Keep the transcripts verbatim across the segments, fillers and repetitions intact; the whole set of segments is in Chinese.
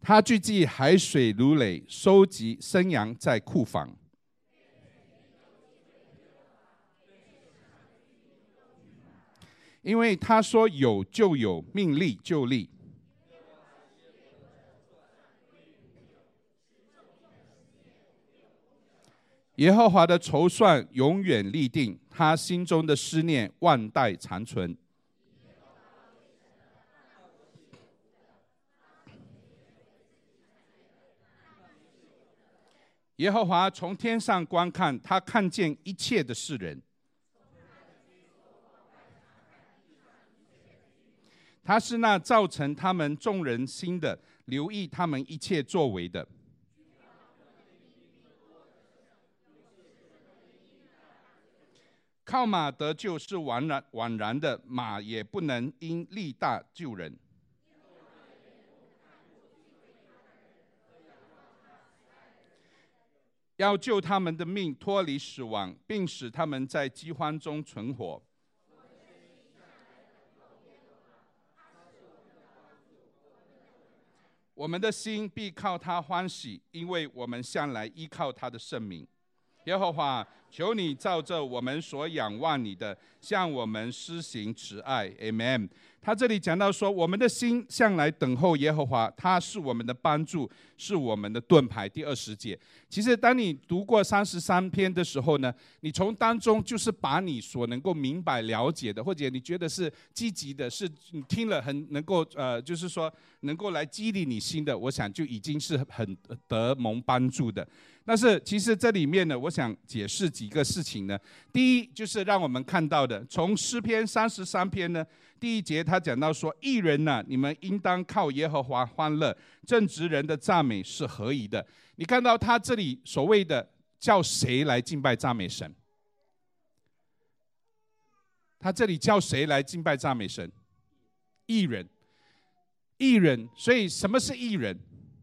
他聚集海水如垒，收集生羊在库房。因为他说有就有，命立就立。耶和华的筹算永远立定，他心中的思念万代长存。耶和华从天上观看，他看见一切的世人。他是那造成他们众人心的，留意他们一切作为的。靠马得救是枉然枉然的，马也不能因力大救人。要救他们的命脱离死亡，并使他们在饥荒中存活。我们的心必靠他欢喜，因为我们向来依靠他的圣名。耶和华，求你照着我们所仰望你的，向我们施行慈爱。 Amen。 他这里讲到说，我们的心向来等候耶和华，他是我们的帮助，是我们的盾牌。第二十节，其实当你读过三十三篇的时候呢，你从当中就是把你所能够明白了解的，或者你觉得是积极的，是你听了很能够呃，就是说能够来激励你心的，我想就已经是很得蒙帮助的。但是其实这里面呢，我想解释几个事情呢。第一，就是让我们看到的，从诗篇三十三篇呢，第一节他讲到说，义人呐、啊，你们应当靠耶和华欢乐，正直人的赞美是合宜的。你看到他这里所谓的叫谁来敬拜赞美神？他这里叫谁来敬拜赞美神？义人，义人。所以什么是义人？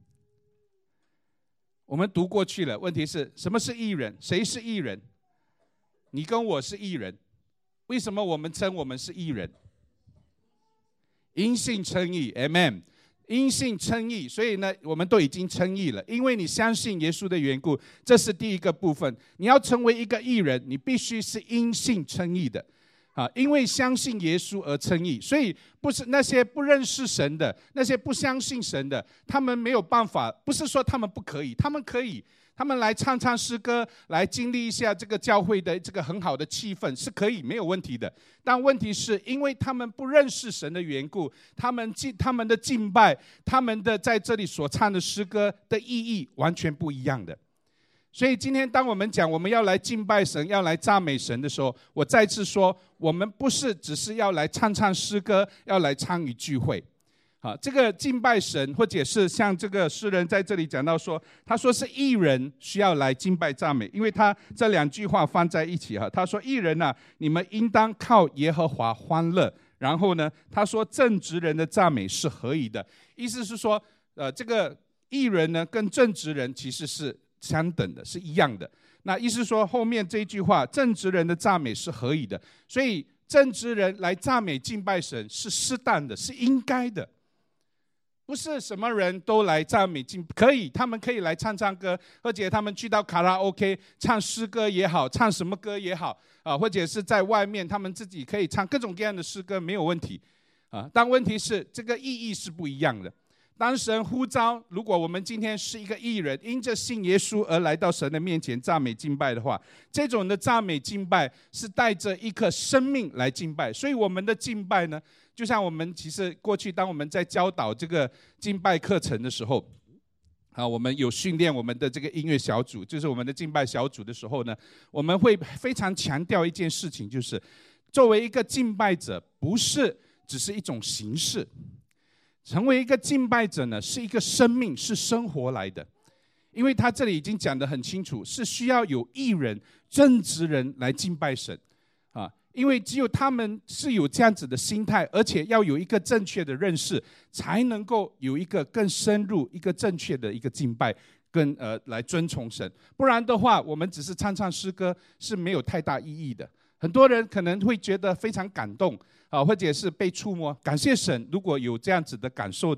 我们读过去了，问题是什么是义人？谁是义人？你跟我是义人，为什么我们称我们是义人？因信称义 ，Amen。因信称义，所以呢，我们都已经称义了，因为你相信耶稣的缘故，这是第一个部分。你要成为一个义人，你必须是因信称义的。啊，因为相信耶稣而称义，所以不是那些不认识神的、那些不相信神的，他们没有办法。不是说他们不可以，他们可以，他们来唱唱诗歌，来经历一下这个教会的这个很好的气氛，是可以，没有问题的。但问题是因为他们不认识神的缘故，他们敬他们的敬拜，他们的在这里所唱的诗歌的意义完全不一样的。所以今天当我们讲我们要来敬拜神，要来赞美神的时候，我再次说，我们不是只是要来唱唱诗歌，要来参与聚会。啊，这个敬拜神，或者是像这个诗人在这里讲到说，他说是义人需要来敬拜赞美，因为他这两句话放在一起哈。他说义人啊，你们应当靠耶和华欢乐。然后呢，他说正直人的赞美是合宜的，意思是说，呃，这个义人呢跟正直人其实是相等的，是一样的。那意思说后面这一句话，正直人的赞美是合宜的，所以正直人来赞美敬拜神是适当的，是应该的。不是什么人都来赞美敬，可以，他们可以来唱唱歌，或者他们去到卡拉 OK 唱诗歌也好，唱什么歌也好啊，或者是在外面他们自己可以唱各种各样的诗歌，没有问题啊。但问题是这个意义是不一样的。当神呼召，如果我们今天是一个义人，因着信耶稣而来到神的面前赞美敬拜的话，这种的赞美敬拜是带着一颗生命来敬拜。所以我们的敬拜呢，就像我们其实过去当我们在教导这个敬拜课程的时候，啊，我们有训练我们的这个音乐小组，就是我们的敬拜小组的时候呢，我们会非常强调一件事情，就是作为一个敬拜者，不是只是一种形式。成为一个敬拜者呢，是一个生命，是生活来的。因为他这里已经讲得很清楚，是需要有义人、正直人来敬拜神啊。因为只有他们是有这样子的心态，而且要有一个正确的认识，才能够有一个更深入、一个正确的一个敬拜，跟呃来尊崇神。不然的话，我们只是唱唱诗歌是没有太大意义的。很多人可能会觉得非常感动啊，或者是被触摸，感谢神。如果有这样子的感受的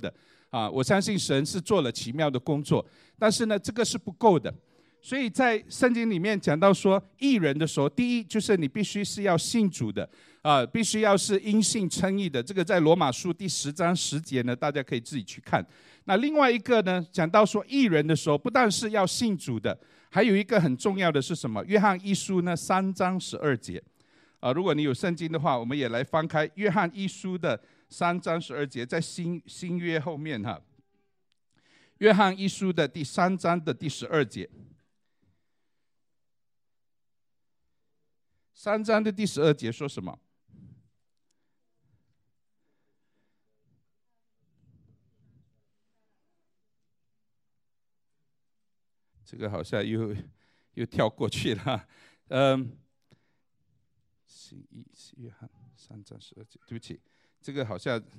啊，我相信神是做了奇妙的工作，但是呢，这个是不够的。所以在圣经里面讲到说义人的时候，第一就是你必须是要信主的啊，必须要是因信称义的。这个在罗马书第十章十节呢，大家可以自己去看。那另外一个呢，讲到说义人的时候，不但是要信主的，还有一个很重要的是什么？约翰一书呢三章十二节啊，如果你有圣经的话，我们也来翻开约翰一书的三章十二节，在新新约后面哈，约翰一书的第三章的第十二节。三章的第十二节说什么？这个好像又又跳过去了。嗯，新一约翰三章十二节，对不起，这个好像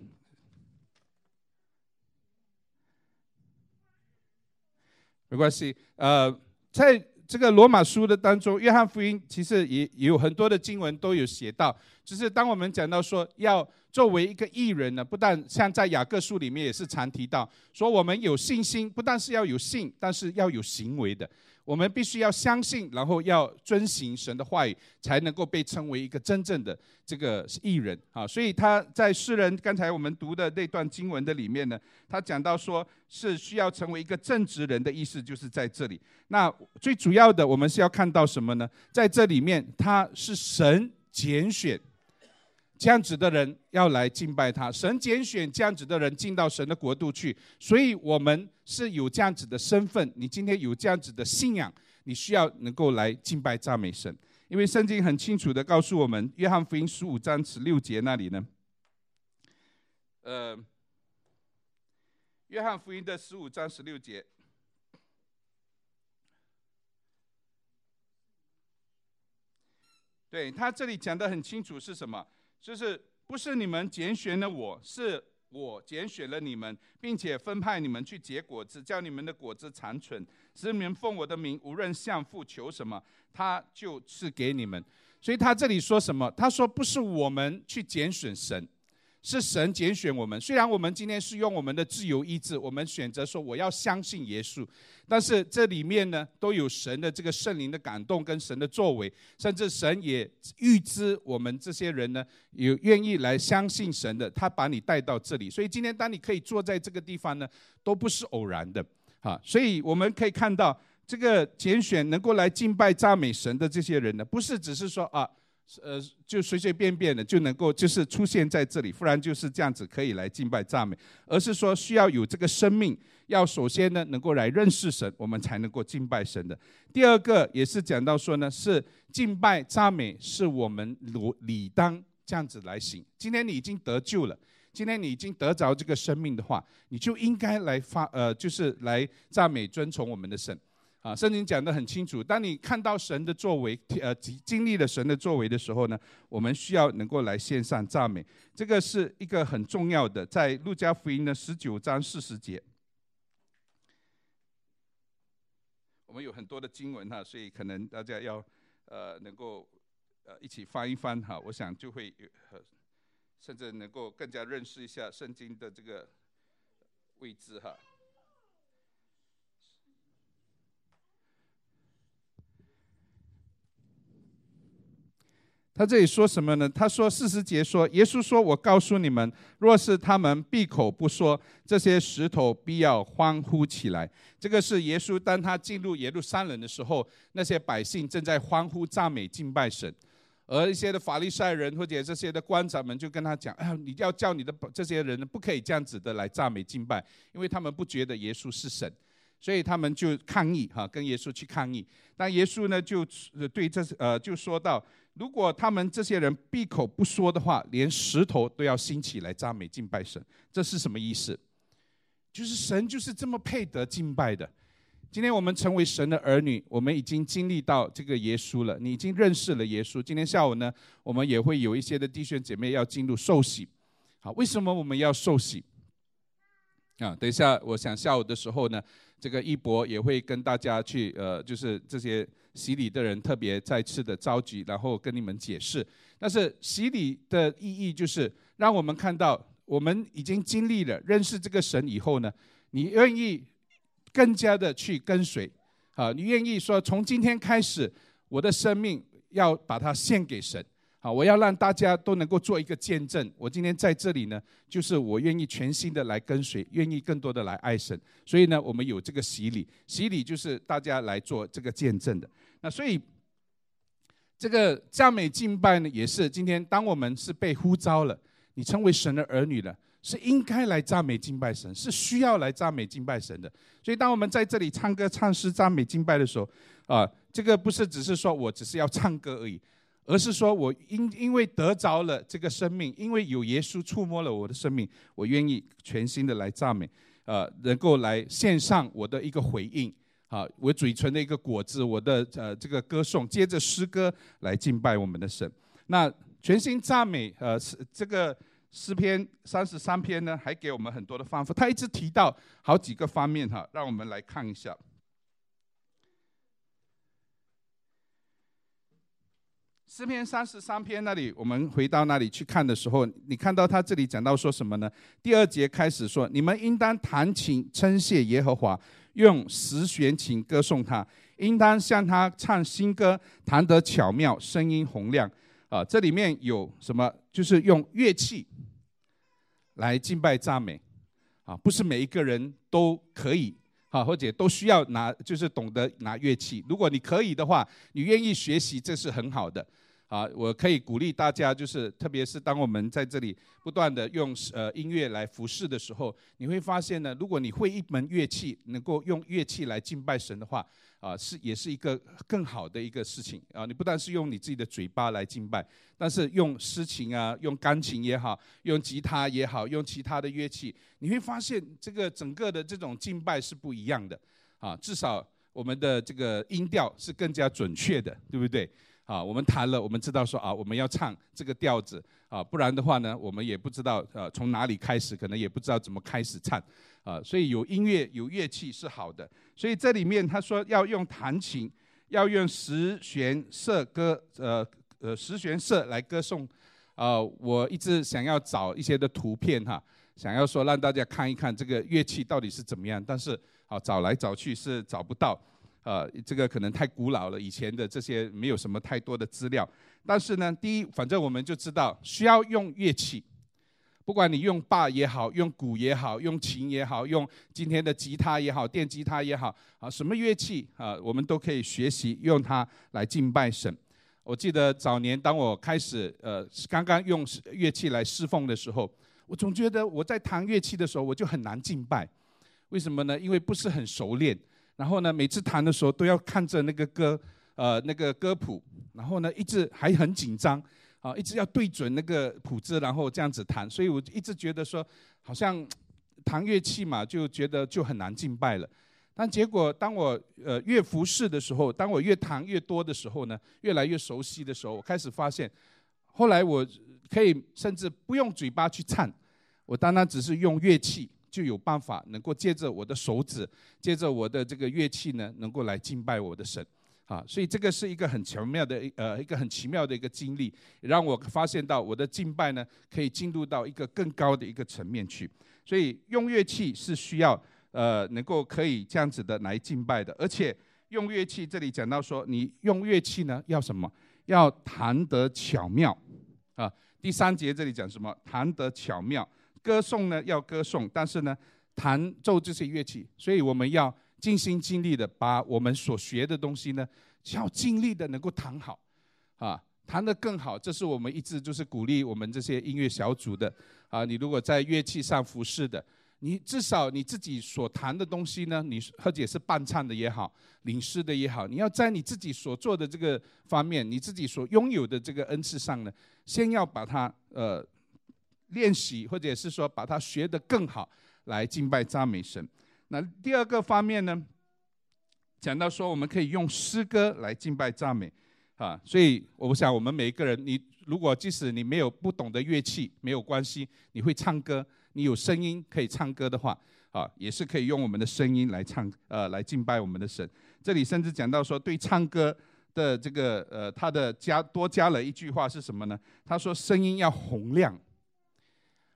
没关系。呃，在这个罗马书的当中，约翰福音其实也也有很多的经文都有写到，就是当我们讲到说要作为一个义人呢，不但像在雅各书里面也是常提到，说我们有信心，不但是要有信，但是要有行为的。我们必须要相信，然后要遵行神的话语，才能够被称为一个真正的这个义人啊。所以他在诗人刚才我们读的那段经文的里面呢，他讲到说是需要成为一个正直人的意思，就是在这里。那最主要的，我们是要看到什么呢？在这里面，他是神拣选这样子的人要来敬拜他，神拣选这样子的人进到神的国度去，所以我们是有这样子的身份。你今天有这样子的信仰，你需要能够来敬拜赞美神，因为圣经很清楚的告诉我们，约翰福音十五章十六节那里呢，呃，约翰福音的十五章十六节。对，他这里讲得很清楚是什么？就是不是你们拣选了我，是我拣选了你们，并且分派你们去结果子，叫你们的果子长存，使你们奉我的名，无论向父求什么，他就赐给你们。所以他这里说什么？他说不是我们去拣选神，是神拣选我们。虽然我们今天是用我们的自由意志，我们选择说我要相信耶稣，但是这里面呢，都有神的这个圣灵的感动跟神的作为，甚至神也预知我们这些人呢，有愿意来相信神的，他把你带到这里。所以今天当你可以坐在这个地方呢，都不是偶然的啊。所以我们可以看到，这个拣选能够来敬拜赞美神的这些人呢，不是只是说啊。呃，就随随便便的就能够就是出现在这里，不然就是这样子可以来敬拜赞美，而是说需要有这个生命，要首先呢能够来认识神，我们才能够敬拜神的。第二个也是讲到说呢，是敬拜赞美是我们理当这样子来行。今天你已经得救了，今天你已经得着这个生命的话，你就应该来发呃，就是来赞美尊崇我们的神。啊，圣经讲得很清楚，当你看到神的作为，呃，经历了神的作为的时候呢，我们需要能够来献上赞美，这个是一个很重要的。在路加福音的十九章四十节，我们有很多的经文哈，所以可能大家要呃能够呃一起翻一翻哈，我想就会呃甚至能够更加认识一下圣经的这个位置哈。他这里说什么呢？他说四十节说，耶稣说，我告诉你们，若是他们闭口不说，这些石头必要欢呼起来。这个是耶稣当他进入耶路撒冷的时候，那些百姓正在欢呼赞美敬拜神，而一些的法利赛人或者这些的官长们就跟他讲，哎，你要叫你的这些人不可以这样子的来赞美敬拜，因为他们不觉得耶稣是神，所以他们就抗议哈，跟耶稣去抗议。但耶稣呢就对这呃就说到，如果他们这些人闭口不说的话，连石头都要兴起来赞美敬拜神。这是什么意思？就是神就是这么配得敬拜的。今天我们成为神的儿女，我们已经经历到这个耶稣了，你已经认识了耶稣。今天下午呢，我们也会有一些的弟兄姐妹要进入受洗。好，为什么我们要受洗？啊，等一下，我想下午的时候呢，这个一博也会跟大家去，呃，就是这些洗礼的人特别再次的召集，然后跟你们解释。但是洗礼的意义就是让我们看到， 我们已经经历了认识这个神以后呢，你愿意更加的去跟随啊，你愿意说从今天开始，我的生命要把它献给神。好，我要让大家都能够做一个见证。我今天在这里呢，就是我愿意全心的来跟随，愿意更多的来爱神。所以呢，我们有这个洗礼，洗礼就是大家来做这个见证的。那所以这个赞美敬拜呢，也是今天当我们是被呼召了，你成为神的儿女了，是应该来赞美敬拜神，是需要来赞美敬拜神的。所以当我们在这里唱歌唱诗赞美敬拜的时候啊，这个不是只是说我只是要唱歌而已，而是说我因因为得着了这个生命，因为有耶稣触摸了我的生命，我愿意全心的来赞美，呃，能够来献上我的一个回应，啊，我嘴唇的一个果子，我的呃这个歌颂，接着诗歌来敬拜我们的神。那全心赞美，呃，这个诗篇三十三篇呢，还给我们很多的方法，他一直提到好几个方面哈，让我们来看一下。诗篇三十三篇那里，我们回到那里去看的时候，你看到他这里讲到说什么呢？第二节开始说：你们应当弹琴称谢耶和华，用十弦琴歌颂他，应当向他唱新歌，弹得巧妙，声音洪亮。啊，这里面有什么？就是用乐器来敬拜赞美。啊，不是每一个人都可以。啊，或者都需要拿，就是懂得拿乐器。如果你可以的话，你愿意学习，这是很好的。啊，我可以鼓励大家，就是特别是当我们在这里不断的用呃音乐来服侍的时候，你会发现呢，如果你会一门乐器，能够用乐器来敬拜神的话，啊，是也是一个更好的一个事情啊。你不但是用你自己的嘴巴来敬拜，但是用诗琴啊，用钢琴也好，用吉他也好，用其他的乐器，你会发现这个整个的这种敬拜是不一样的啊。至少我们的这个音调是更加准确的，对不对？啊，我们弹了，我们知道说啊，我们要唱这个调子啊，不然的话呢，我们也不知道呃从哪里开始，可能也不知道怎么开始唱啊。所以有音乐有乐器是好的。所以这里面他说要用弹琴，要用十弦瑟歌，呃呃十弦瑟来歌颂。啊，我一直想要找一些的图片哈，想要说让大家看一看这个乐器到底是怎么样，但是啊找来找去是找不到。呃，这个可能太古老了，以前的这些没有什么太多的资料。但是呢，第一，反正我们就知道需要用乐器，不管你用钹也好，用鼓也好，用琴也好，用今天的吉他也好，电吉他也好，啊，什么乐器啊，我们都可以学习用它来敬拜神。我记得早年当我开始呃刚刚用乐器来侍奉的时候，我总觉得我在弹乐器的时候我就很难敬拜，为什么呢？因为不是很熟练。然后呢，每次弹的时候都要看着那个歌，呃，那个歌谱，然后呢，一直还很紧张，啊，一直要对准那个谱子，然后这样子弹。所以我一直觉得说，好像弹乐器嘛，就觉得就很难敬拜了。但结果当我呃越服侍的时候，当我越弹越多的时候呢，越来越熟悉的时候，我开始发现，后来我可以甚至不用嘴巴去唱，我单单只是用乐器。就有办法能够借着我的手指，借着我的这个乐器呢，能够来敬拜我的神，啊，所以这个是一个很奇妙的呃一个很奇妙的一个经历，让我发现到我的敬拜呢，可以进入到一个更高的一个层面去。所以用乐器是需要呃能够可以这样子的来敬拜的，而且用乐器这里讲到说，你用乐器呢要什么？要弹得巧妙啊。第三节这里讲什么？弹得巧妙。歌颂呢要歌颂，但是呢弹奏这些乐器，所以我们要尽心尽力的把我们所学的东西呢，要尽力的能够弹好，啊，弹得更好。这是我们一直就是鼓励我们这些音乐小组的啊。你如果在乐器上服侍的，你至少你自己所弹的东西呢，你或者是伴唱的也好，领诗的也好，你要在你自己所做的这个方面，你自己所拥有的这个恩赐上呢，先要把它呃。练习，或者是说把它学得更好，来敬拜赞美神。那第二个方面呢，讲到说我们可以用诗歌来敬拜赞美啊。所以我想我们每一个人，你如果即使你没有不懂的乐器没有关系，你会唱歌，你有声音可以唱歌的话啊，也是可以用我们的声音来唱呃来敬拜我们的神。这里甚至讲到说，对唱歌的这个呃他的加多加了一句话是什么呢？他说声音要洪亮。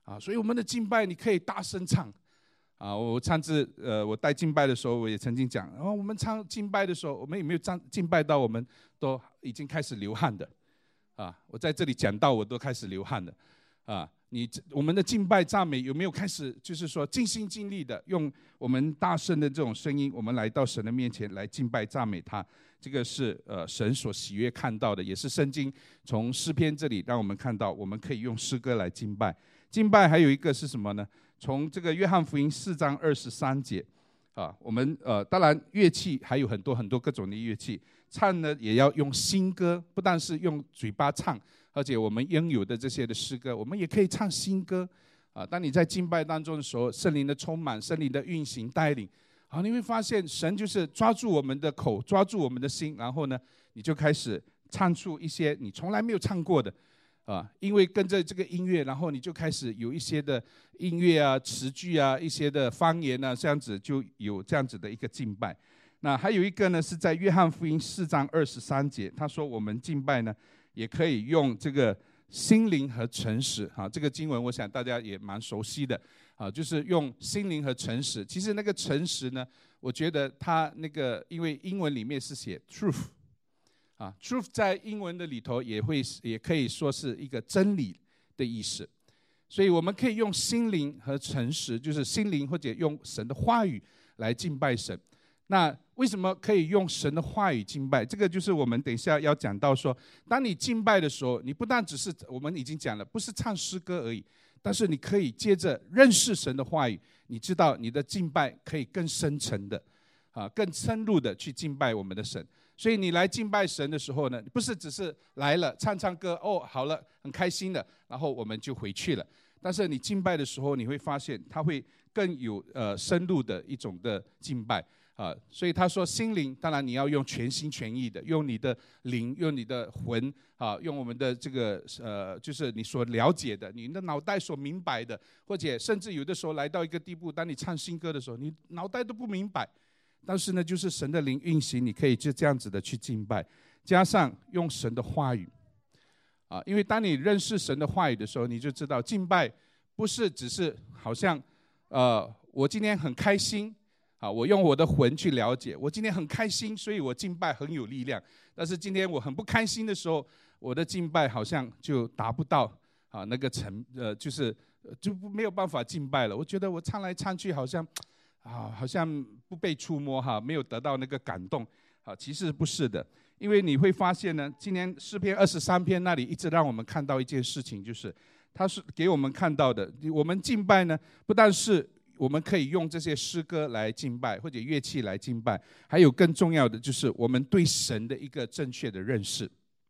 啊，所以我们的敬拜你可以大声唱。啊，我上次呃，我带敬拜的时候，我也曾经讲，然后我们唱敬拜的时候，我们有没有敬敬拜到我们都已经开始流汗的？啊，我在这里讲到我都开始流汗了。啊，你我们的敬拜赞美有没有开始，就是说尽心尽力的用我们大声的这种声音，我们来到神的面前来敬拜赞美他？这个是呃神所喜悦看到的，也是圣经从诗篇这里让我们看到，我们可以用诗歌来敬拜。敬拜还有一个是什么呢？从这个约翰福音四章二十三节，啊，我们呃当然乐器还有很多很多各种的乐器，唱呢也要用新歌，不但是用嘴巴唱，而且我们应有的这些的诗歌，我们也可以唱新歌。啊，当你在敬拜当中的时候，圣灵的充满，圣灵的运行带领，啊，你会发现神就是抓住我们的口，抓住我们的心，然后呢，你就开始唱出一些你从来没有唱过的。啊，因为跟着这个音乐，然后你就开始有一些的音乐啊、词句啊、一些的方言啊，这样子就有这样子的一个敬拜。那还有一个呢，是在约翰福音四章二十三节，他说我们敬拜呢，也可以用这个心灵和诚实。啊，这个经文我想大家也蛮熟悉的。啊，就是用心灵和诚实。其实那个诚实呢，我觉得它那个因为英文里面是写 truth。啊 ，truth 在英文的里头也会也可以说是一个真理的意思，所以我们可以用心灵和诚实，就是心灵或者用神的话语来敬拜神。那为什么可以用神的话语敬拜？这个就是我们等一下要讲到说，当你敬拜的时候，你不但只是我们已经讲了，不是唱诗歌而已，但是你可以接着认识神的话语，你知道你的敬拜可以更深层的，啊，更深入的去敬拜我们的神。所以你来敬拜神的时候呢，不是只是来了唱唱歌，哦，好了，很开心的，然后我们就回去了。但是你敬拜的时候，你会发现它会更有呃深入的一种的敬拜啊。所以他说心灵，当然你要用全心全意的，用你的灵，用你的魂啊，用我们的这个呃，就是你所了解的，你的脑袋所明白的，或者甚至有的时候来到一个地步，当你唱新歌的时候，你脑袋都不明白。但是呢，就是神的灵运行，你可以就这样子的去敬拜，加上用神的话语，啊，因为当你认识神的话语的时候，你就知道敬拜不是只是好像，呃，我今天很开心，啊，我用我的魂去了解，我今天很开心，所以我敬拜很有力量。但是今天我很不开心的时候，我的敬拜好像就达不到啊那个程，呃，就是就没有办法敬拜了。我觉得我唱来唱去好像。啊，好像不被触摸哈，没有得到那个感动，啊，其实不是的，因为你会发现呢，今年诗篇二十三篇那里一直让我们看到一件事情，就是它是给我们看到的，我们敬拜呢，不但是我们可以用这些诗歌来敬拜，或者乐器来敬拜，还有更重要的就是我们对神的一个正确的认识，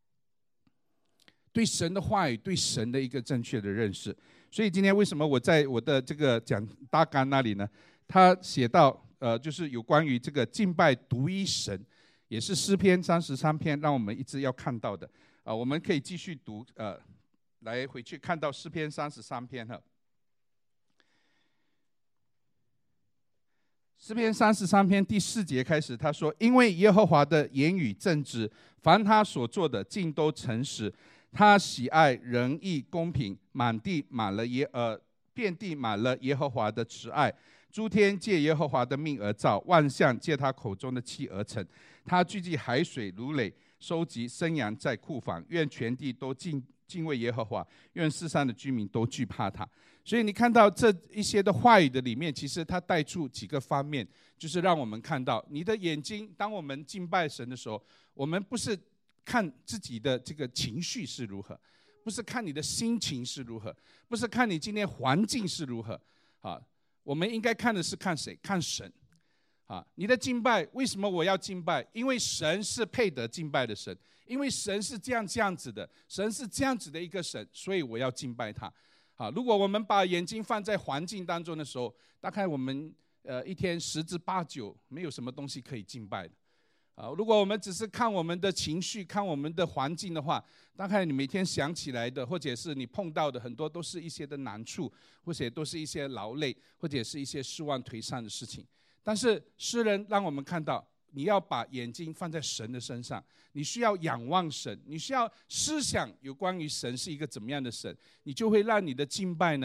对神的话语，对神的一个正确的认识。所以今天为什么我在我的这个讲大纲那里呢？他写到，呃，就是有关于这个敬拜独一神，也是诗篇三十三篇，让我们一直要看到的。啊、呃，我们可以继续读，呃，来回去看到诗篇三十三篇哈。诗篇三十三篇第四节开始，他说：“因为耶和华的言语正直，凡他所做的尽都诚实。他喜爱仁义公平，满地满了耶呃，遍地满了耶和华的慈爱。”诸天借耶和华的命而造，万象借他口中的气而成。他聚集海水如垒，收集生羊在库房。愿全地都敬敬畏耶和华，愿世上的居民都惧怕他。所以你看到这一些的话语的里面，其实他带出几个方面，就是让我们看到你的眼睛，当我们敬拜神的时候，我们不是看自己的这个情绪是如何，不是看你的心情是如何，不是看你今天环境是如何啊。我们应该看的是看谁？看神，啊！你的敬拜为什么我要敬拜？因为神是配得敬拜的神，因为神是这样这样子的，神是这样子的一个神，所以我要敬拜他。啊！如果我们把眼睛放在环境当中的时候，大概我们呃一天十之八九没有什么东西可以敬拜的。啊，如果我们只是看我们的情绪，看我们的环境的话，大概你每天想起来的，或者是你碰到的很多都是一些的难处，或者都是一些劳累，或者是一些失望颓丧的事情。但是诗人让我们看到，你要把眼睛放在神的身上，你需要仰望神，你需要思想有关于神是一个怎么样的神，你就会让你的敬拜呢，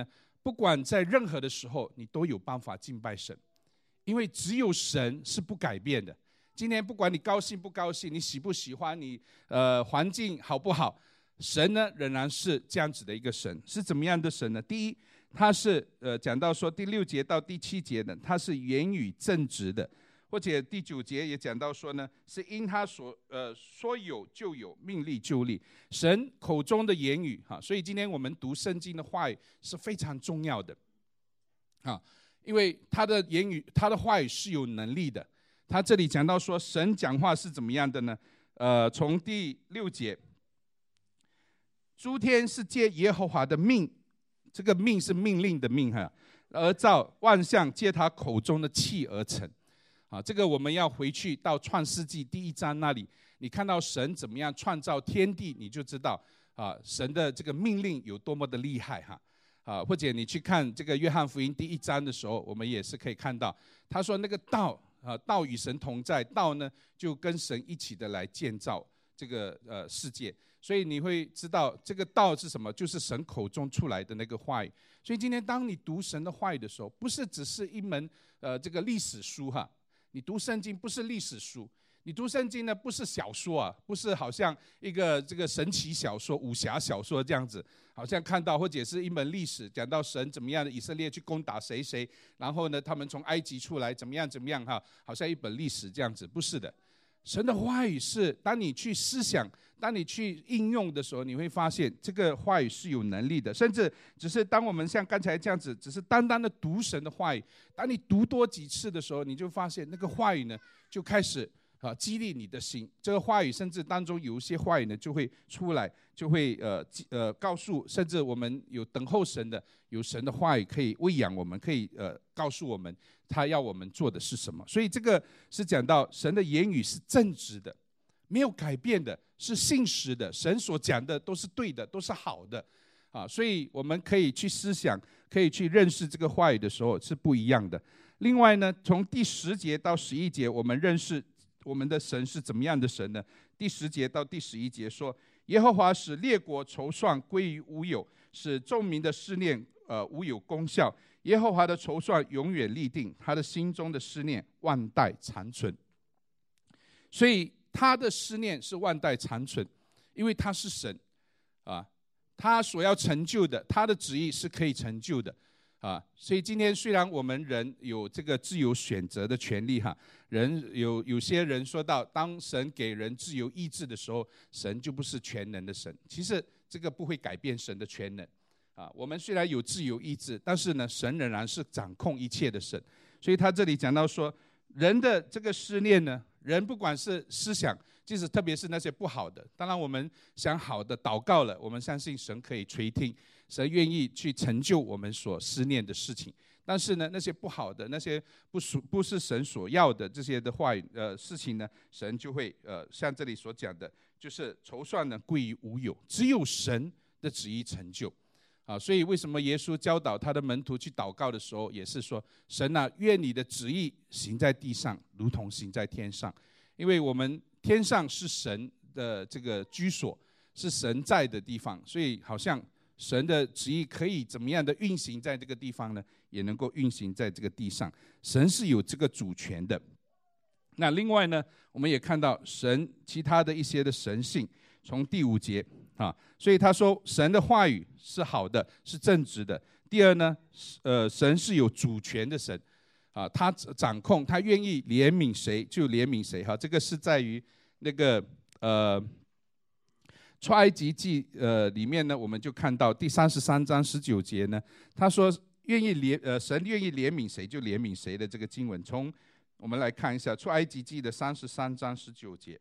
不管在任何的时候，你都有办法敬拜神，因为只有神是不改变的。今天不管你高兴不高兴，你喜不喜欢，你呃环境好不好，神呢仍然是这样子的一个神。是怎么样的神呢？第一，他是呃讲到说第六节到第七节呢，他是言语正直的。或者第九节也讲到说呢，是因他所呃说有就有，命立就立，神口中的言语哈，所以今天我们读圣经的话语是非常重要的啊，因为他的言语，他的话语是有能力的。他这里讲到说，神讲话是怎么样的呢？呃，从第六节，诸天是借耶和华的命，这个命是命令的命哈，而造万象，借他口中的气而成。啊，这个我们要回去到创世纪第一章那里，你看到神怎么样创造天地，你就知道啊，神的这个命令有多么的厉害哈。啊，或者你去看这个约翰福音第一章的时候，我们也是可以看到，他说那个道啊，道与神同在，道呢就跟神一起的来建造这个呃世界，所以你会知道这个道是什么，就是神口中出来的那个话语。所以今天当你读神的话语的时候，不是只是一门呃这个历史书哈。你读圣经不是历史书，你读圣经呢不是小说啊，不是好像一个这个神奇小说、武侠小说这样子，好像看到或者是一门历史，讲到神怎么样的以色列去攻打谁谁，然后呢他们从埃及出来怎么样怎么样哈，好像一本历史这样子，不是的。神的话语是，当你去思想，当你去应用的时候，你会发现这个话语是有能力的。甚至只是当我们像刚才这样子，只是单单的读神的话语，当你读多几次的时候，你就发现那个话语呢，就开始啊激励你的心。这个话语甚至当中有一些话语呢，就会出来，就会呃呃告诉，甚至我们有等候神的，有神的话语可以喂养我们，可以呃告诉我们他要我们做的是什么。所以这个是讲到神的言语是正直的，没有改变的，是信实的，神所讲的都是对的，都是好的啊。所以我们可以去思想，可以去认识这个话语的时候是不一样的。另外呢，从第十节到十一节，我们认识我们的神是怎么样的神呢？第十节到第十一节说，耶和华使列国筹算归于无有，使众民的思念呃无有功效。耶和华的筹算永远立定，他的心中的思念万代长存。所以他的思念是万代长存，因为他是神啊，他所要成就的，他的旨意是可以成就的啊。所以今天虽然我们人有这个自由选择的权利哈，人有有些人说到，当神给人自由意志的时候，神就不是全能的神。其实这个不会改变神的全能啊。我们虽然有自由意志，但是呢，神仍然是掌控一切的神。所以他这里讲到说，人的这个思念呢，人不管是思想，即使特别是那些不好的，当然我们想好的祷告了，我们相信神可以垂听，神愿意去成就我们所思念的事情。但是呢，那些不好的，那些不属不是神所要的这些的话语呃事情呢，神就会呃像这里所讲的，就是筹算呢归于无有，只有神的旨意成就。啊，所以为什么耶稣教导他的门徒去祷告的时候，也是说，神啊，愿你的旨意行在地上，如同行在天上。因为我们天上是神的这个居所，是神在的地方，所以好像神的旨意可以怎么样的运行在这个地方呢？也能够运行在这个地上。神是有这个主权的。那另外呢，我们也看到神其他的一些的神性，从第五节啊，所以他说神的话语是好的，是正直的。第二呢，呃，神是有主权的神啊，他掌控，他愿意怜悯谁就怜悯谁哈。这个是在于那个呃出埃及记呃里面呢，我们就看到第三十三章十九节呢，他说愿意怜呃神愿意怜悯谁就怜悯谁的这个经文。从我们来看一下出埃及记的三十三章十九节。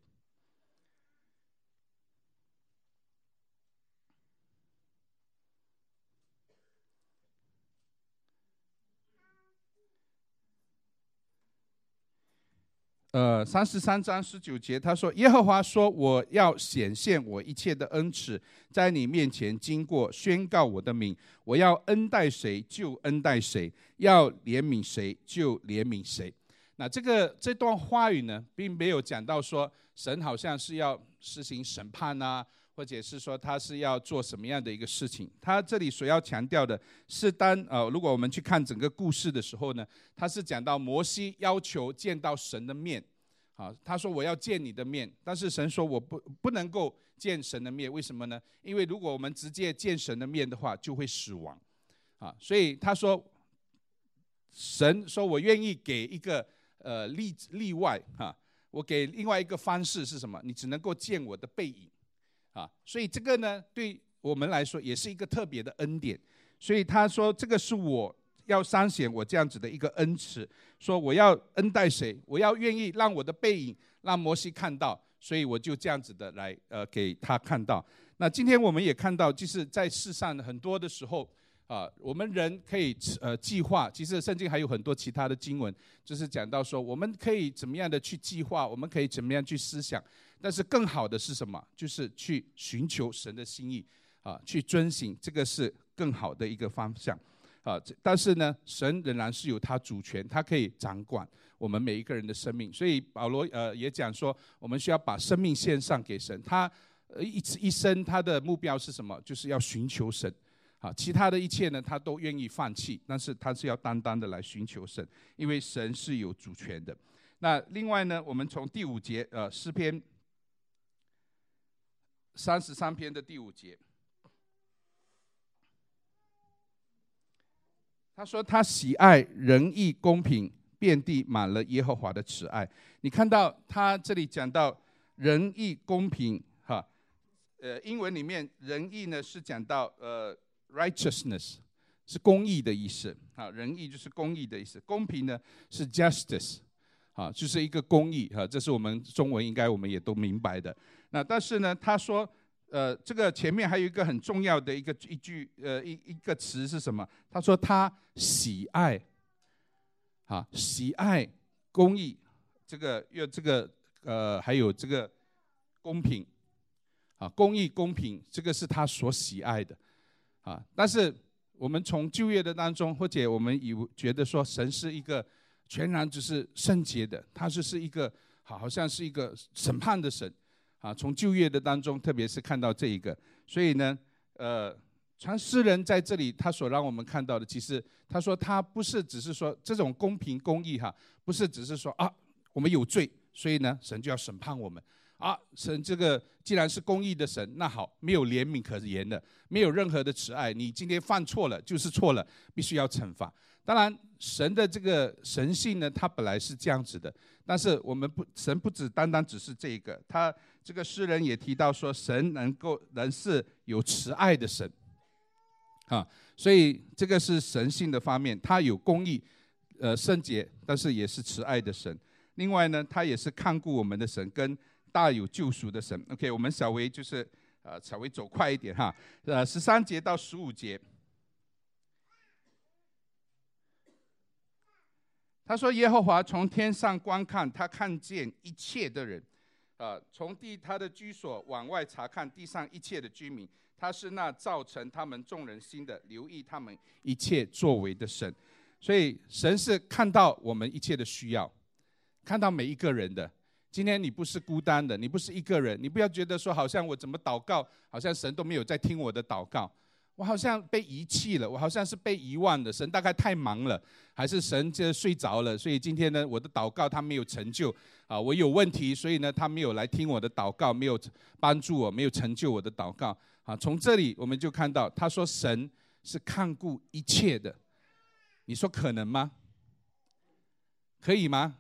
呃，三十三章十九节，他说：“耶和华说，我要显现我一切的恩慈，在你面前经过，宣告我的名。我要恩待谁就恩待谁，要怜悯谁就怜悯谁。”那这个这段话语呢，并没有讲到说神好像是要实行审判啊， 或者是说他是要做什么样的一个事情。他这里所要强调的是当，呃，如果我们去看整个故事的时候呢，他是讲到摩西要求见到神的面，啊，他说我要见你的面，但是神说我不不能够见神的面，为什么呢？因为如果我们直接见神的面的话，就会死亡，啊，所以他说，神说我愿意给一个呃例例外，啊，我给另外一个方式是什么？你只能够见我的背影。啊，所以这个呢，对我们来说也是一个特别的恩典。所以他说，这个是我要彰显我这样子的一个恩慈，说我要恩待谁，我要愿意让我的背影让摩西看到，所以我就这样子的来呃给他看到。那今天我们也看到，就是在世上很多的时候啊，我们人可以呃计划，其实圣经还有很多其他的经文，就是讲到说我们可以怎么样的去计划，我们可以怎么样去思想。但是更好的是什么？就是去寻求神的心意啊，去遵行，这个是更好的一个方向啊。但是呢，神仍然是有他主权，他可以掌管我们每一个人的生命。所以保罗呃也讲说，我们需要把生命献上给神。他呃一一生他的目标是什么？就是要寻求神啊。其他的一切呢，他都愿意放弃，但是他是要单单的来寻求神，因为神是有主权的。那另外呢，我们从第五节呃诗篇三十三篇的第五节，他说他喜爱仁义公平，遍地满了耶和华的慈爱。你看到他这里讲到仁义公平，哈，呃，英文里面仁义呢是讲到呃 righteousness， 是公义的意思，啊，仁义就是公义的意思，公平呢是 justice， 啊，就是一个公义，哈，这是我们中文应该我们也都明白的。那但是呢，他说，呃，这个前面还有一个很重要的一个一句，呃，一一个词是什么？他说他喜爱，啊，喜爱公义，这个又这个呃，还有这个公平，啊，公义公平，这个是他所喜爱的，啊，但是我们从旧约的当中，或者我们以觉得说神是一个全然就是圣洁的，他就是一个好好像是一个审判的神。啊，从旧约的当中，特别是看到这一个，所以呢，呃，传诗人在这里他所让我们看到的，其实他说他不是只是说这种公平公义哈，不是只是说啊我们有罪，所以呢神就要审判我们啊，神这个既然是公义的神，那好，没有怜悯可言的，没有任何的慈爱，你今天犯错了就是错了，必须要惩罚。当然，神的这个神性呢，它本来是这样子的，但是我们不，神不只单单只是这个，他这个诗人也提到说，神能够人是有慈爱的神，啊，所以这个是神性的方面，他有公义，呃，圣洁，但是也是慈爱的神。另外呢，他也是看顾我们的神，跟大有救赎的神。OK， 我们稍微就是呃稍微走快一点哈，呃，十三节到十五节。他说：“耶和华从天上观看，他看见一切的人，啊、呃，从地他的居所往外查看地上一切的居民。他是那造成他们众人心的，留意他们一切作为的神。所以神是看到我们一切的需要，看到每一个人的。今天你不是孤单的，你不是一个人，你不要觉得说好像我怎么祷告，好像神都没有在听我的祷告。”我好像被遗弃了，我好像是被遗忘的。神大概太忙了，还是神这睡着了？所以今天呢，我的祷告他没有成就啊，我有问题，所以呢，他没有来听我的祷告，没有帮助我，没有成就我的祷告啊。从这里我们就看到，他说神是看顾一切的。你说可能吗？可以吗？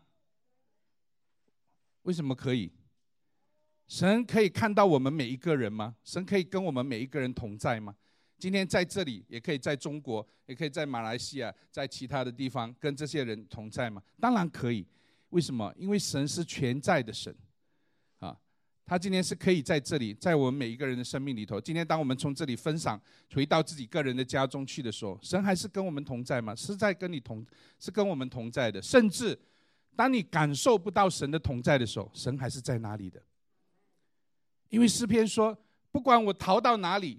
为什么可以？神可以看到我们每一个人吗？神可以跟我们每一个人同在吗？今天在这里，也可以在中国，也可以在马来西亚，在其他的地方跟这些人同在吗？当然可以。为什么？因为神是全在的神，啊，他今天是可以在这里，在我们每一个人的生命里头。今天当我们从这里分享回到自己个人的家中去的时候，神还是跟我们同在吗？是在跟你同，是跟我们同在的。甚至当你感受不到神的同在的时候，神还是在哪里的。因为诗篇说，不管我逃到哪里，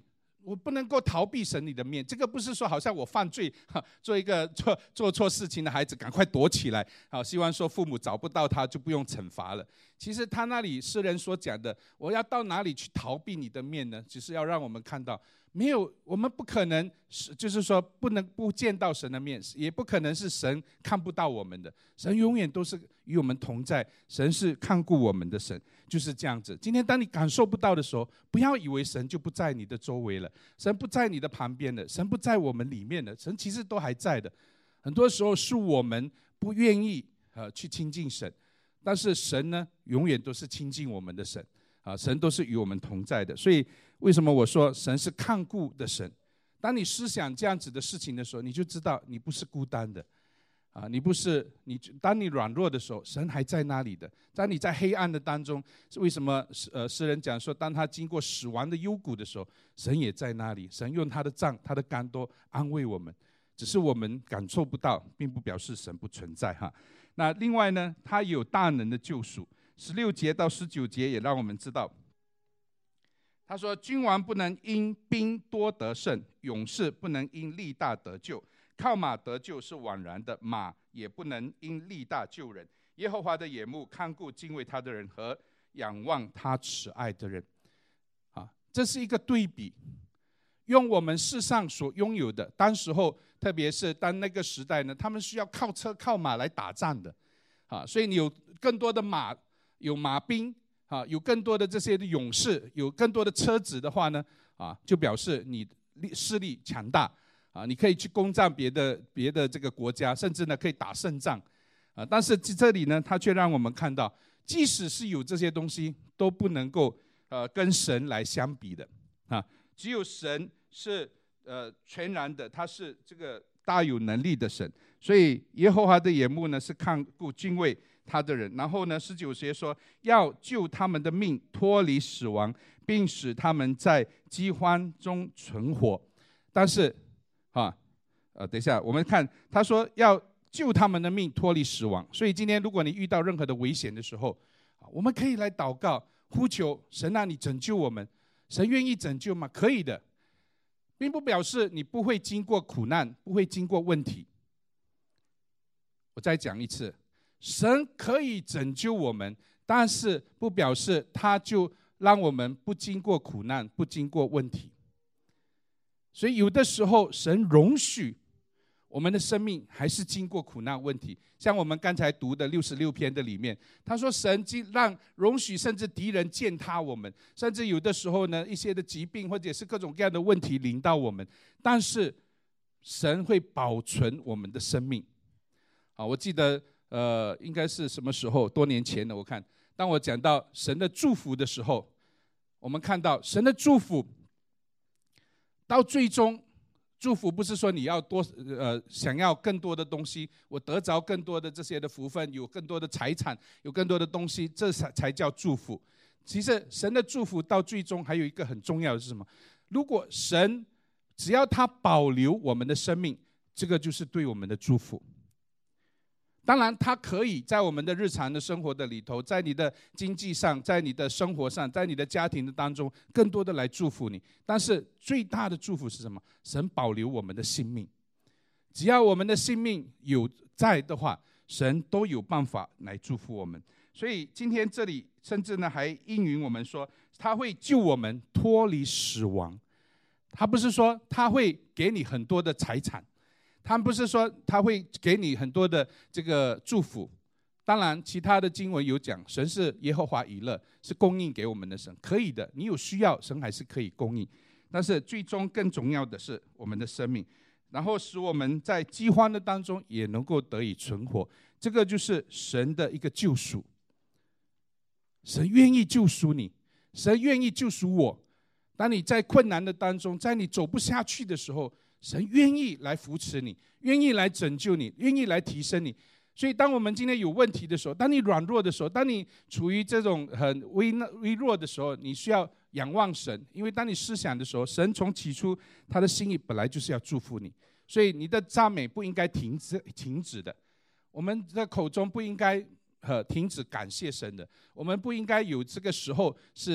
我不能够逃避神你的面。这个不是说好像我犯罪，做一个做做错事情的孩子赶快躲起来，好希望说父母找不到他就不用惩罚了。其实他那里诗人所讲的，我要到哪里去逃避你的面呢？只是要让我们看到，没有，我们不可能是，就是说不能不见到神的面，也不可能是神看不到我们的。神永远都是与我们同在，神是看顾我们的神，就是这样子。今天当你感受不到的时候，不要以为神就不在你的周围了，神不在你的旁边了，神不在我们里面了，神其实都还在的。很多时候是我们不愿意呃去亲近神，但是神呢，永远都是亲近我们的神啊，神都是与我们同在的。所以为什么我说神是看顾的神？当你思想这样子的事情的时候，你就知道你不是孤单的啊，你不是你。当你软弱的时候，神还在那里的。当你在黑暗的当中，为什么呃诗人讲说，当他经过死亡的幽谷的时候，神也在那里。神用他的杖、他的竿都安慰我们，只是我们感受不到，并不表示神不存在哈。那另外呢，他有大能的救赎。十六节到十九节也让我们知道。他说：“君王不能因兵多得胜，勇士不能因力大得救。靠马得救是枉然的，马也不能因力大救人。耶和华的眼目看顾敬畏他的人和仰望他慈爱的人。”啊，这是一个对比，用我们世上所拥有的，当时候特别是当那个时代呢，他们需要靠车靠马来打仗的，啊，所以你有更多的马，有马兵。啊，有更多的这些的勇士，有更多的车子的话呢，啊，就表示你势力强大，啊，你可以去攻占别的别的这个国家，甚至呢可以打胜仗，啊，但是这里呢，他却让我们看到，即使是有这些东西，都不能够呃跟神来相比的，啊，只有神是呃全然的，他是这个大有能力的神，所以耶和华的眼目呢是看顾敬畏他的人。然后呢，十九节说要救他们的命脱离死亡，并使他们在饥荒中存活。但是啊呃等一下我们看他说要救他们的命脱离死亡。所以今天如果你遇到任何的危险的时候，我们可以来祷告呼求神啊，你拯救我们。神愿意拯救吗？可以的，并不表示你不会经过苦难，不会经过问题。我再讲一次，神可以拯救我们，但是不表示他就让我们不经过苦难，不经过问题。所以有的时候神容许我们的生命还是经过苦难问题。像我们刚才读的六十六篇的里面，他说神让容许甚至敌人践踏我们，甚至有的时候呢一些的疾病或者是各种各样的问题临到我们，但是神会保存我们的生命。啊，我记得呃，应该是什么时候？多年前了。我看，当我讲到神的祝福的时候，我们看到神的祝福，到最终，祝福不是说你要多呃想要更多的东西，我得着更多的这些的福分，有更多的财产，有更多的东西，这才才叫祝福。其实神的祝福到最终还有一个很重要的是什么？如果神只要他保留我们的生命，这个就是对我们的祝福。当然他可以在我们的日常的生活的里头，在你的经济上，在你的生活上，在你的家庭的当中，更多的来祝福你。但是最大的祝福是什么？神保留我们的性命。只要我们的性命有在的话，神都有办法来祝福我们。所以今天这里甚至呢还应允我们说，他会救我们脱离死亡。他不是说他会给你很多的财产，他不是说他会给你很多的这个祝福。当然其他的经文有讲，神是耶和华以勒，是供应给我们的神，可以的，你有需要神还是可以供应。但是最终更重要的是我们的生命，然后使我们在饥荒的当中也能够得以存活。这个就是神的一个救赎。神愿意救赎你，神愿意救赎我。当你在困难的当中，在你走不下去的时候，神愿意来扶持你，愿意来拯救你，愿意来提升你。所以当我们今天有问题的时候，当你软弱的时候，当你处于这种很 微, 微弱的时候，你需要仰望神。因为当你思想的时候，神从起初他的心意本来就是要祝福你，所以你的赞美不应该停止停止的。我们的口中不应该呃停止感谢神的，我们不应该有这个时候是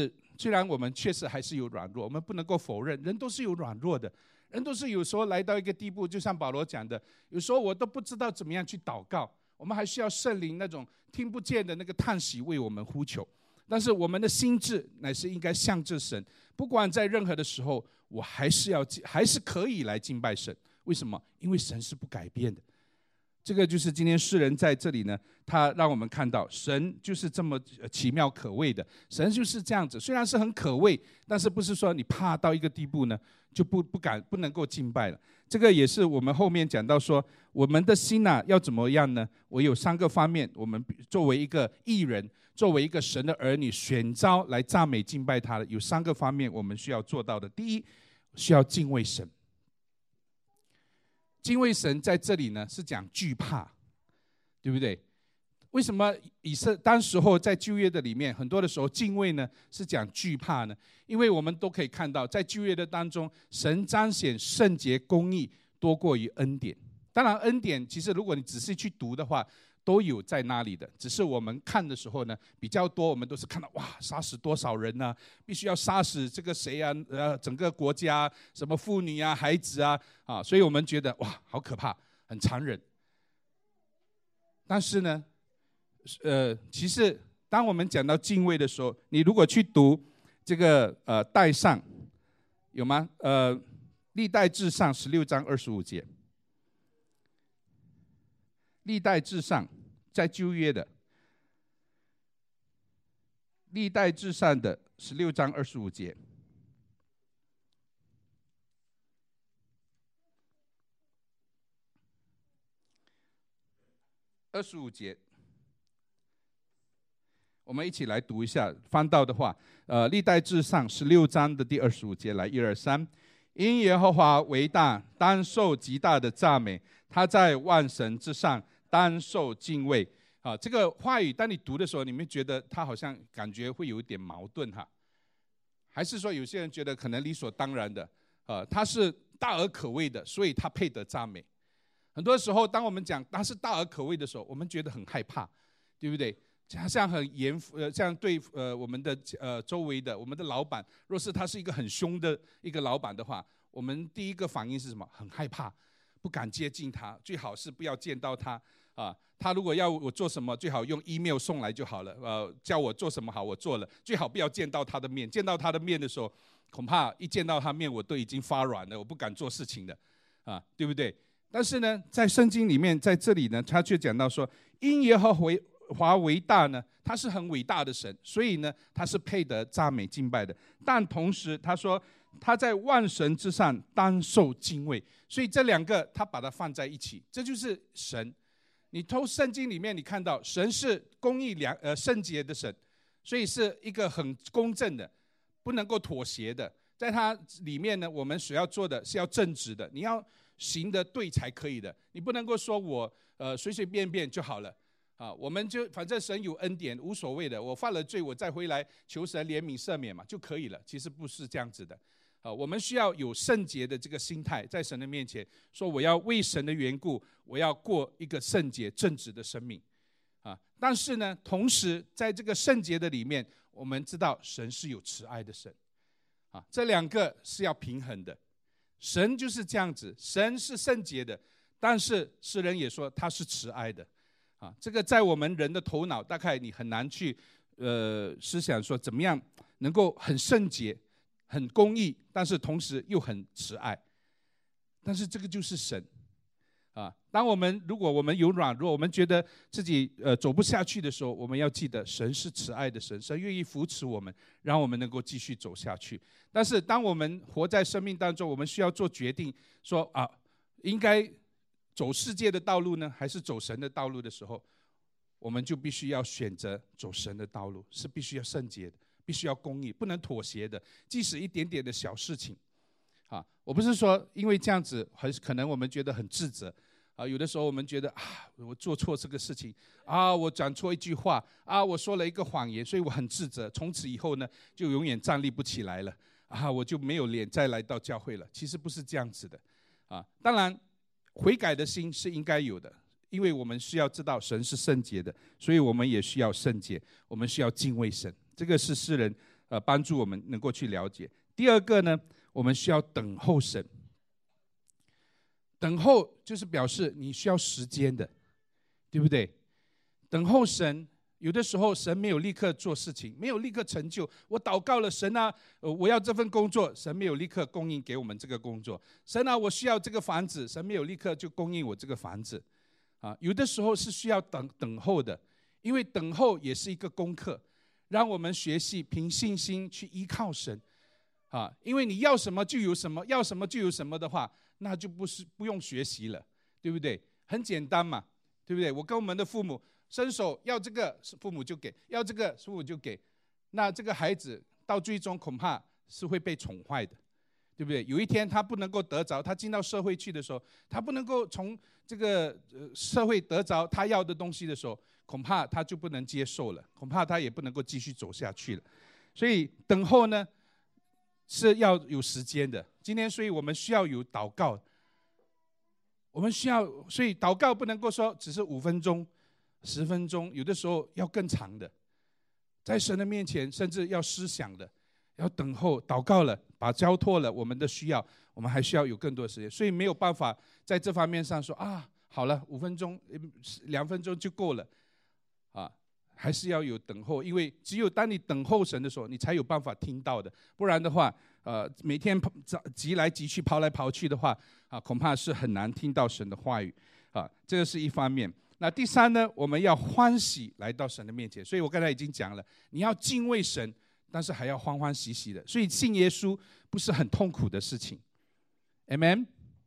虽然我们确实还是有软弱，我们不能够否认，人都是有软弱的，人都是有时候来到一个地步，就像保罗讲的，有时候我都不知道怎么样去祷告，我们还需要圣灵那种听不见的那个叹息为我们呼求。但是我们的心智乃是应该向着神，不管在任何的时候，我还是要还是可以来敬拜神。为什么？因为神是不改变的。这个就是今天诗人在这里呢，他让我们看到神就是这么奇妙可畏的，神就是这样子。虽然是很可畏，但是不是说你怕到一个地步呢，就不不敢不能够敬拜了。这个也是我们后面讲到说，我们的心啊要怎么样呢？我有三个方面，我们作为一个义人，作为一个神的儿女，选召来赞美敬拜他的，有三个方面我们需要做到的。第一，需要敬畏神。敬畏神在这里呢是讲惧怕，对不对？为什么以色当时候在旧约的里面，很多的时候敬畏呢是讲惧怕呢？因为我们都可以看到，在旧约的当中，神彰显圣洁公义多过于恩典。当然，恩典其实如果你仔细去读的话，都有在那里的，只是我们看的时候呢比较多，我们都是看到哇，杀死多少人呢、啊？必须要杀死这个谁啊？呃，整个国家什么妇女啊、孩子啊，啊，所以我们觉得哇，好可怕，很残忍。但是呢，呃，其实当我们讲到敬畏的时候，你如果去读这个呃代上，有吗？呃，历代志上十六章二十五节。历代志上在旧约的历代志上的十六章二十五节，二十五节，我们一起来读一下。翻到的话，呃，历代志上十六章的第二十五节，来一二三。因耶和华为大，当受极大的赞美，他在万神之上，当受敬畏。啊，这个话语当你读的时候，你们觉得他好像感觉会有一点矛盾哈？还是说有些人觉得可能理所当然的？啊，他是大而可畏的，所以他配得赞美。很多时候，当我们讲他是大而可畏的时候，我们觉得很害怕，对不对？像很严呃，这样对呃我们的呃周围的我们的老板，若是他是一个很凶的一个老板的话，我们第一个反应是什么？很害怕，不敢接近他，最好是不要见到他啊。他如果要我做什么，最好用 email 送来就好了。呃，叫我做什么好，我做了，最好不要见到他的面。见到他的面的时候，恐怕一见到他面，我都已经发软了，我不敢做事情的，啊，对不对？但是呢，在圣经里面，在这里呢，他却讲到说，因耶和华为大呢，他是很伟大的神，所以呢，他是配得赞美敬拜的。但同时，他说他在万神之上，当受敬畏。所以这两个他把它放在一起，这就是神。你从圣经里面，你看到神是公义良呃圣洁的神，所以是一个很公正的，不能够妥协的。在他里面呢，我们所要做的是要正直的，你要行得对才可以的。你不能够说我呃随随便便就好了啊，我们就反正神有恩典，无所谓的。我犯了罪，我再回来求神怜悯赦免嘛就可以了。其实不是这样子的啊，我们需要有圣洁的这个心态，在神的面前说我要为神的缘故，我要过一个圣洁正直的生命啊。但是呢，同时在这个圣洁的里面，我们知道神是有慈爱的神啊，这两个是要平衡的。神就是这样子，神是圣洁的，但是诗人也说他是慈爱的啊。这个在我们人的头脑，大概你很难去呃思想说怎么样能够很圣洁、很公义，但是同时又很慈爱。但是这个就是神啊。当我们如果我们有软弱，我们觉得自己呃走不下去的时候，我们要记得神是慈爱的神，神愿意扶持我们，让我们能够继续走下去。但是当我们活在生命当中，我们需要做决定，说啊，应该走世界的道路呢，还是走神的道路的时候，我们就必须要选择走神的道路，是必须要圣洁的，必须要公义，不能妥协的，即使一点点的小事情啊。我不是说因为这样子很可能我们觉得很自责啊，有的时候我们觉得啊，我做错这个事情啊，我讲错一句话啊，我说了一个谎言，所以我很自责，从此以后呢，就永远站立不起来了啊，我就没有脸再来到教会了。其实不是这样子的啊。当然，悔改的心是应该有的，因为我们需要知道神是圣洁的，所以我们也需要圣洁，我们需要敬畏神。这个是诗人呃帮助我们能够去了解。第二个呢，我们需要等候神。等候就是表示你需要时间的，对不对？等候神，有的时候神没有立刻做事情，没有立刻成就。我祷告了，神啊，我要这份工作，神没有立刻供应给我们这个工作。神啊，我需要这个房子，神没有立刻就供应我这个房子。啊，有的时候是需要等等候的，因为等候也是一个功课，让我们学习凭信心去依靠神。啊，因为你要什么就有什么，要什么就有什么的话，那就不是不用学习了，对不对？很简单嘛，对不对？我跟我们的父母伸手要这个，父母就给；要这个，父母就给。那这个孩子到最终恐怕是会被宠坏的，对不对？有一天他不能够得着，他进到社会去的时候，他不能够从这个社会得着他要的东西的时候，恐怕他就不能接受了，恐怕他也不能够继续走下去了。所以等候呢，是要有时间的。今天，所以我们需要有祷告。我们需要，所以祷告不能够说只是五分钟、十分钟，有的时候要更长的，在神的面前，甚至要思想的，要等候祷告了，把交托了我们的需要，我们还需要有更多的时间。所以没有办法在这方面上说啊，好了，五分钟、两分钟就够了，啊。还是要有等候，因为只有当你等候神的时候，你才有办法听到的。不然的话，呃，每天急来急去、跑来跑去的话，啊，恐怕是很难听到神的话语。啊，这个是一方面。那第三呢，我们要欢喜来到神的面前。所以我刚才已经讲了，你要敬畏神，但是还要欢欢喜喜的。所以信耶稣不是很痛苦的事情。Amen。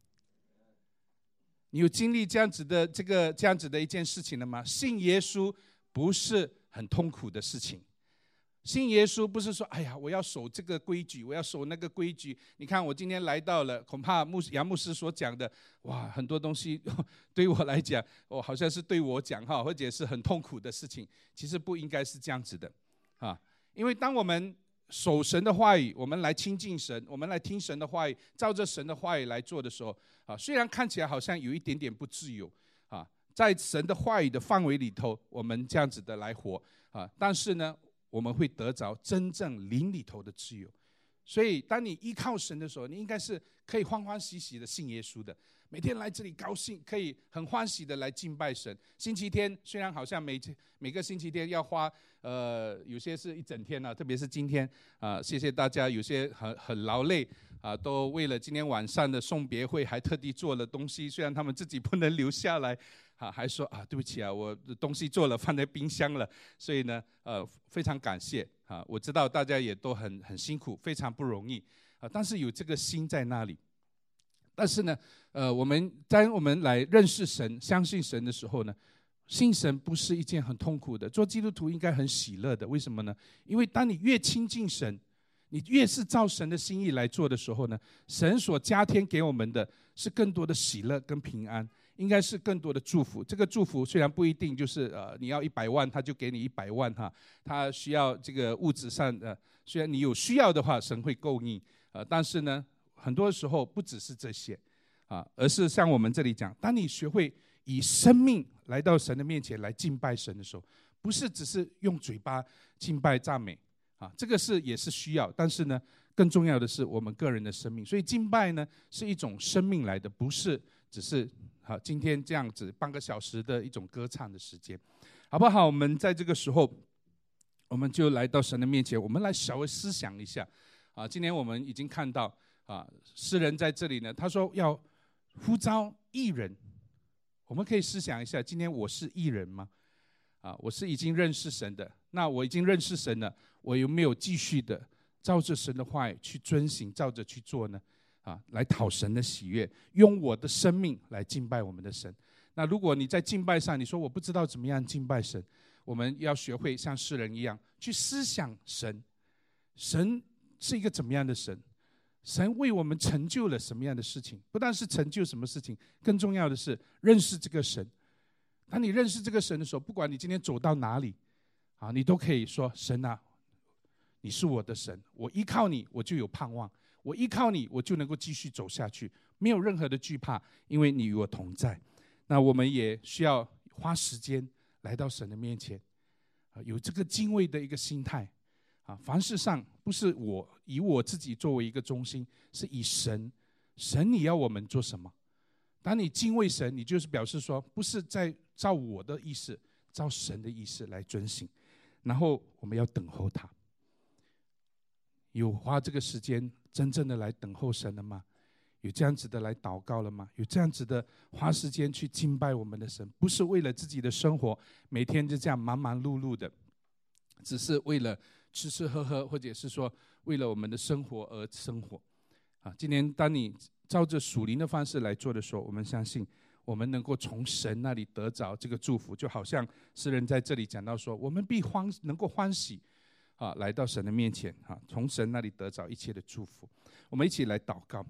你有经历这样子的这个这样子的一件事情了吗？信耶稣不是很痛苦的事情。信耶稣不是说，哎呀，我要守这个规矩，我要守那个规矩。你看我今天来到了，恐怕牧杨牧师所讲的，哇，很多东西对我来讲，哦，好像是对我讲哈，或者是很痛苦的事情。其实不应该是这样子的，啊，因为当我们守神的话语，我们来亲近神，我们来听神的话语，照着神的话语来做的时候，啊，虽然看起来好像有一点点不自由，啊。在神的话语的范围里头，我们这样子的来活啊，但是呢，我们会得着真正灵里头的自由。所以，当你依靠神的时候，你应该是可以欢欢喜喜的信耶稣的。每天来这里高兴，可以很欢喜的来敬拜神。星期天虽然好像每每个星期天要花，呃，有些是一整天呢、啊，特别是今天啊，谢谢大家，有些很很劳累啊，都为了今天晚上的送别会还特地做了东西，虽然他们自己不能留下来。啊，还说啊，对不起啊，我的东西做了放在冰箱了，所以呢，呃，非常感谢啊。我知道大家也都很很辛苦，非常不容易啊。但是有这个心在那里，但是呢，呃，我们当我们来认识神、相信神的时候呢，信神不是一件很痛苦的。做基督徒应该很喜乐的，为什么呢？因为当你越亲近神，你越是照神的心意来做的时候呢，神所加添给我们的是更多的喜乐跟平安。应该是更多的祝福。这个祝福虽然不一定就是呃你要一百万，他就给你一百万哈。他需要这个物质上的，虽然你有需要的话，神会供应。呃，但是呢，很多时候不只是这些啊，而是像我们这里讲，当你学会以生命来到神的面前来敬拜神的时候，不是只是用嘴巴敬拜赞美啊，这个是也是需要，但是呢，更重要的是我们个人的生命。所以敬拜呢是一种生命来的，不是只是。好，今天这样子半个小时的一种歌唱的时间，好不好？我们在这个时候，我们就来到神的面前，我们来稍微思想一下。啊，今天我们已经看到啊，诗人在这里呢，他说要呼召义人。我们可以思想一下，今天我是义人吗？啊，我是已经认识神的，那我已经认识神了，我有没有继续的照着神的话语去遵行，照着去做呢？啊，来讨神的喜悦，用我的生命来敬拜我们的神。那如果你在敬拜上，你说我不知道怎么样敬拜神，我们要学会像诗人一样去思想神。神是一个怎么样的神？神为我们成就了什么样的事情？不但是成就什么事情，更重要的是认识这个神。当你认识这个神的时候，不管你今天走到哪里，啊，你都可以说：神啊，你是我的神，我依靠你，我就有盼望。我依靠你，我就能够继续走下去，没有任何的惧怕，因为你与我同在。那我们也需要花时间来到神的面前，有这个敬畏的一个心态， 啊，凡事上不是我以我自己作为一个中心，是以神，神你要我们做什么？当你敬畏神，你就是表示说，不是在照我的意思，照神的意思来遵行，然后我们要等候他。有花这个时间真正的来等候神了吗？有这样子的来祷告了吗？有这样子的花时间去敬拜我们的神，不是为了自己的生活，每天就这样忙忙碌碌的，只是为了吃吃喝喝，或者是说为了我们的生活而生活。啊，今天当你照着属灵的方式来做的时候，我们相信我们能够从神那里得着这个祝福，就好像诗人在这里讲到说，我们必欢能够欢喜啊，来到神的面前啊，从神那里得着一切的祝福。我们一起来祷告。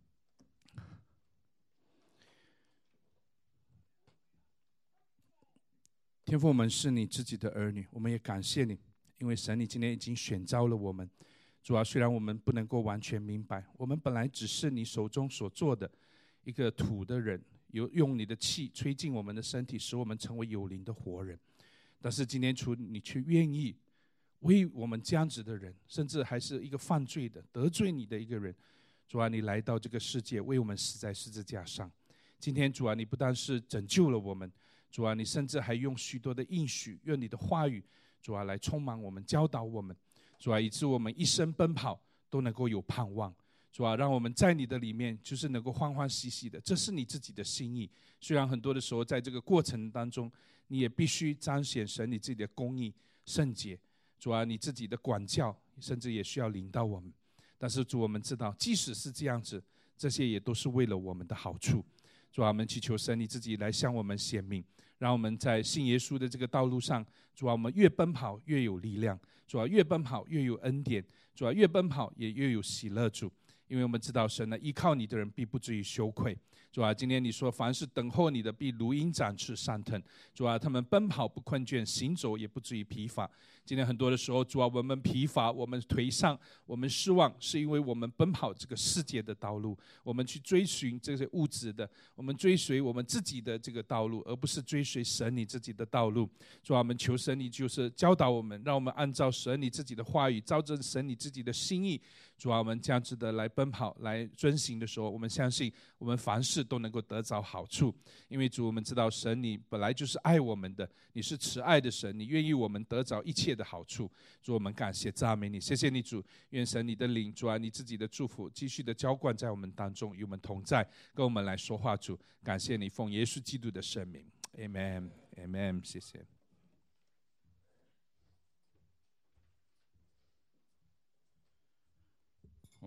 天父，我们是你自己的儿女，我们也感谢你，因为神你今天已经选召了我们。主啊，虽然我们不能够完全明白，我们本来只是你手中所做的一个土的人，有用你的气吹进我们的身体，使我们成为有灵的活人。但是今天主你却愿意为我们这样子的人，甚至还是一个犯罪的得罪你的一个人，主啊，你来到这个世界为我们死在十字架上。今天主啊，你不但是拯救了我们，主啊，你甚至还用许多的应许，用你的话语，主啊，来充满我们，教导我们，主啊，以致我们一生奔跑都能够有盼望。主啊，让我们在你的里面就是能够欢欢喜喜的，这是你自己的心意。虽然很多的时候在这个过程当中，你也必须彰显神你自己的公义圣洁，主啊，你自己的管教甚至也需要领到我们。但是主，我们知道即使是这样子，这些也都是为了我们的好处。主啊，我们祈求神你自己来向我们显明，让我们在信耶稣的这个道路上，主啊，我们越奔跑越有力量，主啊，越奔跑越有恩典，主啊，越奔跑也越有喜乐。主，因为我们知道神呢，依靠你的人必不至于羞愧。主啊，今天你说凡是等候你的必如鹰展翅上腾。主啊，他们奔跑不困倦，行走也不至于疲乏。今天很多的时候，主啊，我们疲乏，我们颓丧，我们失望，是因为我们奔跑这个世界的道路，我们去追寻这些物质的，我们追随我们自己的这个道路，而不是追随神你自己的道路。主啊，我们求神你就是教导我们，让我们按照神你自己的话语，照着神你自己的心意，主啊，我们这样子的来奔跑，来遵行的时候，我们相信我们凡事都能够得着好处。因为主，我们知道神你本来就是爱我们的，你是慈爱的神，你愿意我们得着一切的好处。主，我们感谢赞美你，谢谢你主，愿神你的灵，主啊，你自己的祝福继续的浇灌在我们当中，与我们同在，跟我们来说话。主，感谢你，奉耶稣基督的圣名 Amen Amen， 谢谢。